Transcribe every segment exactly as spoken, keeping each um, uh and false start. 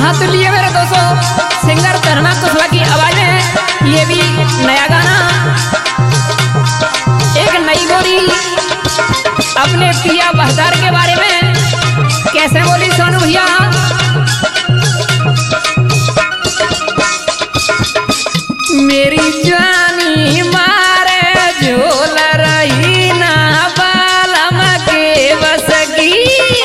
हाँ तो लिए मेरे दोस्तों सिंगर धर्मा कुशवाहा की आवाज में ये भी नया गाना। एक नई गोरी अपने पिया बहदार के बारे में कैसे बोली सोनू भैया। मेरी जानी मारे झोल रही ना बालम के बस की।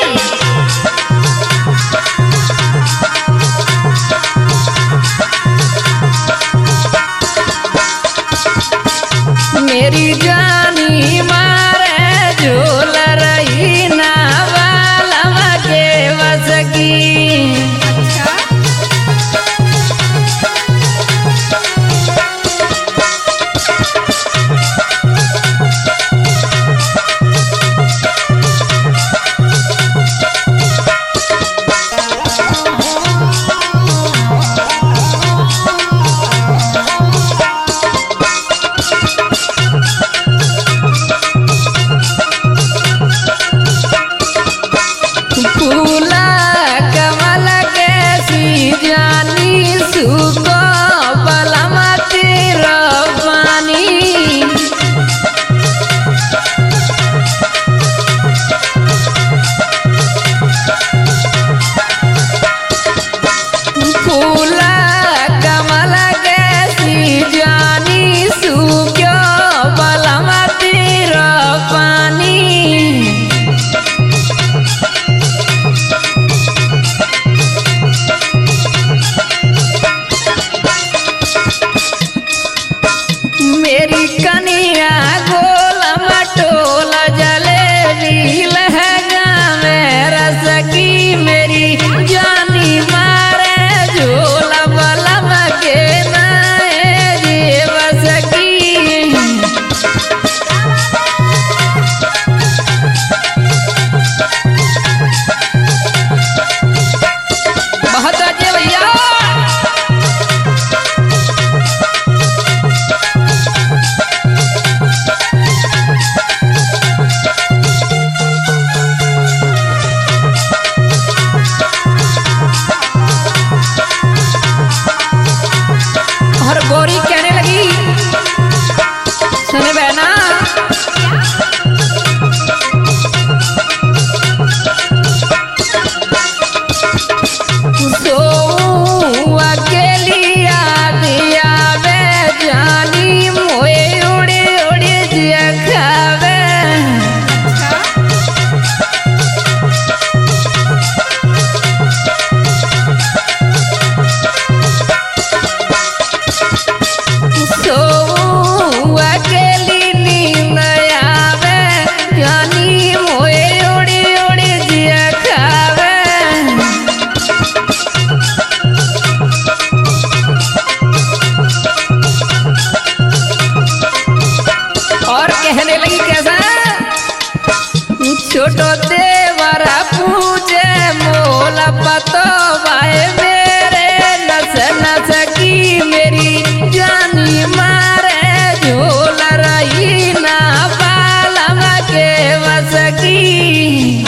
मेरी जानी मारे झोल रही ना बालम के बस की। मेरी कनिया गोल मटोल जलेबी लहंगा में रस की। मेरी जानी मारे झोल बलम के नए जीवस की। बहुत अच्छे भैया। और गोरी कहने लगी सुने बहना सो अकेली आदिया वे जानी मोए उड़ी उड़ी जिया खावे। अकेली नींद आवे जानी मोए उड़ी उड़ी जिया खावे। और कहने लगी कैसा छोटो देवरा पूछे मोला पतो भाई मेरे नस नस की। मेरी जानी मारे झोल रही ना बालम के बस की।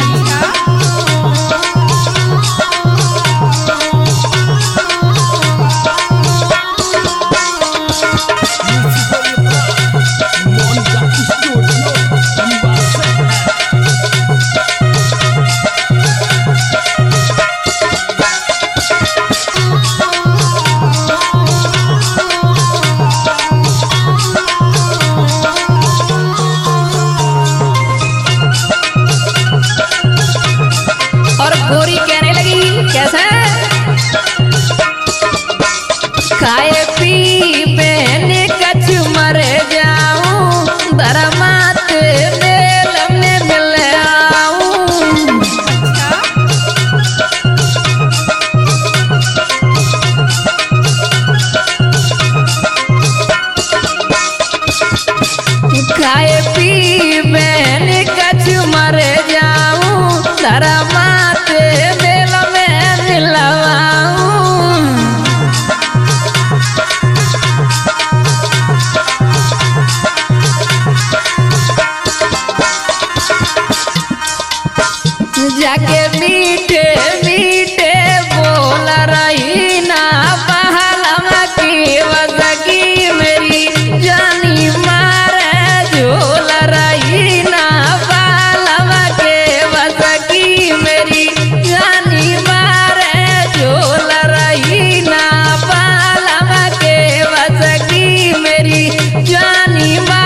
और गोरी कहने लगी कैसे खाए पी बहने कछ मर जाऊं धर्मात मेल में मिल आऊं। खाए पी बहने कछ मर जाऊं धर्मात मेल में मिलवाऊं। जाके मीठे मीठे बोल रहा रानी बा